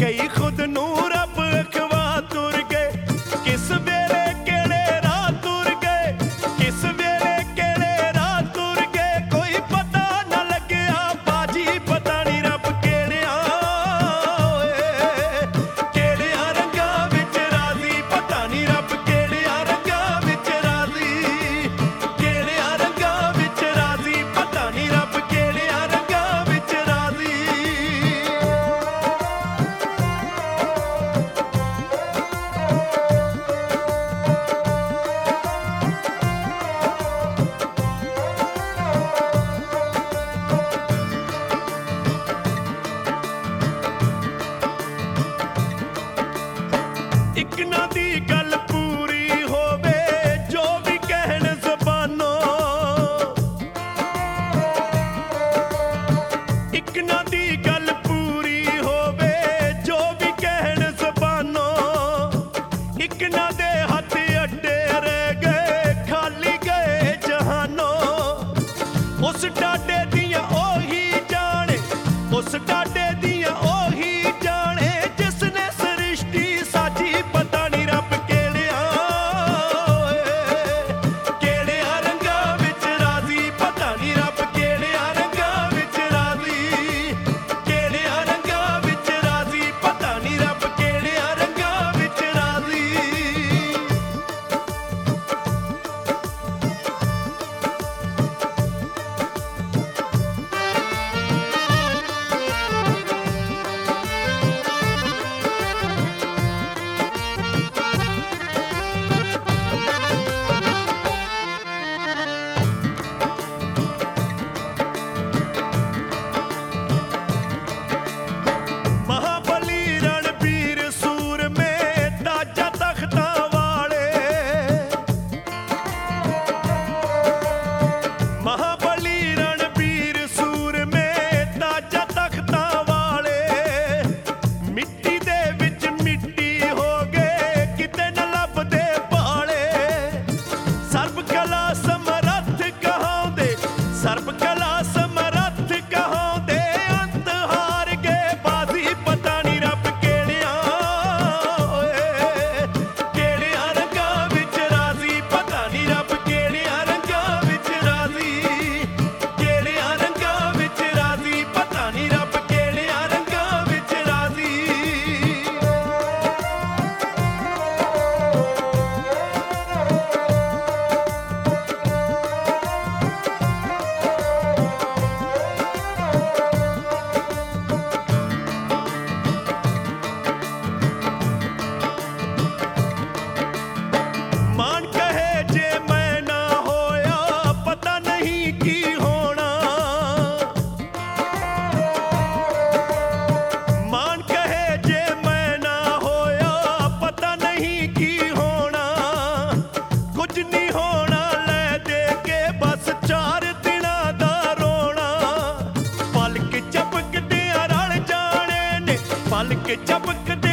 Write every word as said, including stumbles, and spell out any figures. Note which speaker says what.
Speaker 1: ਕਈ ਖੁਦ ਨੂੰ ਰੱਬ ਅਖਵਾ ਤੁਰ ਗਏ, ਕਿਸ ਵੇਲੇ ਕਿਹੜੇ ਰਾਹ ਤੁਰ ਗਏ, ਕਿਸ ਵੇਲੇ ਕਿਹੜੇ ਰਾਹ ਤੁਰ ਗਏ, ਕੋਈ ਪਤਾ ਨਾ ਲੱਗਿਆ ਬਾਜੀ, ਪਤਾ ਨਹੀਂ ਰੱਬ ਕਿਹੜਿਆਂ ਓਏ ਕਿਹੜਿਆਂ ਰੰਗਾਂ ਵਿੱਚ ਰਾਜ਼ੀ, ਪਤਾ ਨਹੀਂ ਰੱਬ ਕਿਹੜਿਆਂ ਰੰਗਾਂ ਵਿੱਚ ਰਾਜ਼ੀ, ਕਿਹੜਿਆਂ ਰੰਗਾਂ ਵਿੱਚ ਰਾਜ਼ੀ, ਪਤਾ ਨਹੀਂ ਰੱਬ ਕਿਹੜਿਆਂ ਰੰਗਾਂ ਵਿੱਚ ਰਾਜ਼ੀ। ਇੱਕ ਨਾ ਦੀ ਗੱਲ ਪੂਰੀ ਹੋਵੇ ਜੋ ਵੀ ਕਹਿਣ ਜ਼ਬਾਨੋਂ, ਇੱਕ ਨਾ ਦੀ ਗੱਲ ਪੂਰੀ ਹੋਵੇ ਜੋ ਵੀ ਕਹਿਣ ਜ਼ਬਾਨੋਂ, ਇੱਕ ਨਾ ਦੇ ਹੱਥ ਅੱਡੇ ਰਹਿ ਗਏ ਖਾਲੀ ਗਏ ਜਹਾਨੋਂ, ਉਸ ਡਾਡੇ ਦੀਆਂ ਉਹੀ ਜਾਣੇ, ਉਸ ਡਾਡੇ ਦੀਆਂ ਉਹੀ ਜਾਣੇ, ਜਿਸ ਨੇ ਸ੍ਰਿਸ਼ਟੀ ਸਾਜੀ, ਪਤਾ ਨਹੀਂ ਰੱਬ ਕਿਹੜਿਆਂ ਓਏ ਕਿਹੜਿਆਂ ਰੰਗਾਂ ਵਿੱਚ ਰਾਜ਼ੀ, ਪਤਾ ਨਹੀਂ ਰੱਬ ਕਿਹੜਿਆਂ ਰੰਗਾਂ ਵਿੱਚ ਰਾਜ਼ੀ, ਕਿਹੜਿਆਂ ਰੰਗਾਂ ਵਿੱਚ ਰਾਜ਼ੀ, ਪਤਾ ਨਹੀਂ ਰੱਬ ਕਿਹੜਿਆਂ ਰੰਗਾਂ ਵਿੱਚ ਰਾਜ਼ੀ। ਮਹਾਬਲੀ ਰਣਬੀਰ ਸੂਰਮੇ ਤਾਜਾ ਤਖਤਾਂ ਵਾਲੇ, ਮਹਾਬਲੀ ਰਣਬੀਰ ਸੂਰਮੇ ਤਾਜਾ ਤਖਤਾਂ ਵਾਲੇ, ਮਿੱਟੀ ਦੇ ਵਿੱਚ ਮਿੱਟੀ ਹੋ ਗਏ ਕਿਤੇ ਨਾ ਲੱਭਦੇ ਬਾਲੇ, ਸਰਬ ਕਲਾ ਸਮਰੱਥ ਕਹਾਉਂਦੇ, ਸਰਬ ਕਲਾ ਸਮਰੱਥ ਕਹਾਉਂਦੇ, ਅੰਤ ਹਾਰ ਗਏ ਬਾਜ਼ੀ, ਪਤਾ ਨਹੀਂ ਰੱਬ ਕਿਹੜਿਆਂ ਓਏ ਕਿਹੜਿਆਂ ਰੰਗਾਂ ਵਿੱਚ ਰਾਜ਼ੀ, ਪਤਾ ਨਹੀਂ ਰੱਬ ਕਿਹੜਿਆਂ ਰੰਗਾਂ ਵਿੱਚ ਰਾਜ਼ੀ, ਕਿਹੜਿਆਂ ਰੰਗਾਂ ਵਿੱਚ ਰਾਜ਼ੀ, ਪਤਾ ਨਹੀਂ ਰੱਬ ਕਿਹੜਿਆਂ ਰੰਗਾਂ ਵਿੱਚ ਰਾਜ਼ੀ। ਮਾਨ ਕਹੇ ਜੇ ਮੈਂ ਨਾ ਹੋਇਆ ਪਤਾ ਨਹੀਂ ਕੀ ਹੋਣਾ, ਮਾਨ ਕਹੇ ਜੇ ਮੈਂ ਨਾ ਹੋਇਆ ਪਤਾ ਨਹੀਂ ਕੀ ਹੋਣਾ, ਕੁਝ ਨਹੀਂ ਹੋਣਾ ਲੈ ਦੇ ਕੇ ਬਸ ਚਾਰ ਦਿਨਾਂ ਦਾ ਰੋਣਾ, ਪਲਕ ਝਪਕਦਿਆਂ ਰਲ ਜਾਣੇ ਨੇ, ਪਲਕ ਝਪਕਦੇ